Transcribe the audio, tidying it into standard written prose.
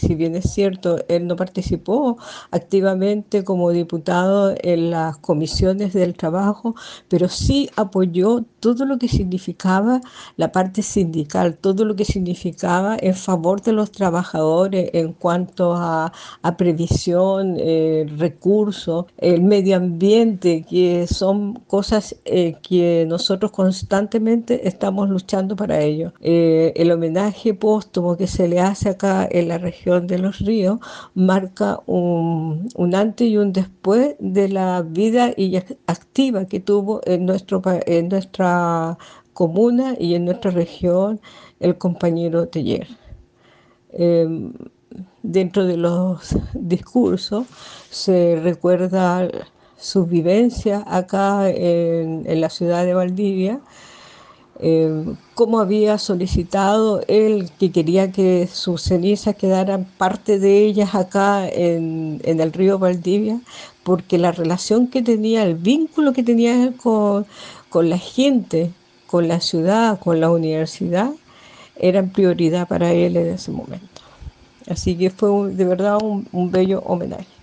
si bien es cierto, él no participó activamente como diputado en las comisiones del trabajo, pero sí apoyó todo lo que significaba la parte sindical, todo lo que significaba en favor de los trabajadores en cuanto a previsión, recursos, el medio ambiente, que son cosas que nosotros constantemente estamos luchando para ello. El homenaje póstumo que se le hace acá en la región de Los Ríos marca un antes y un después de la vida y activa que tuvo en nuestra comuna y en nuestra región el compañero Teller. Eh, Dentro de los discursos se recuerda sus vivencias acá en la ciudad de Valdivia, cómo había solicitado él que quería que sus cenizas quedaran parte de ellas acá en el río Valdivia, porque la relación que tenía, el vínculo que tenía él con la gente, con la ciudad, con la universidad, eran prioridad para él en ese momento. Así que fue de verdad un bello homenaje.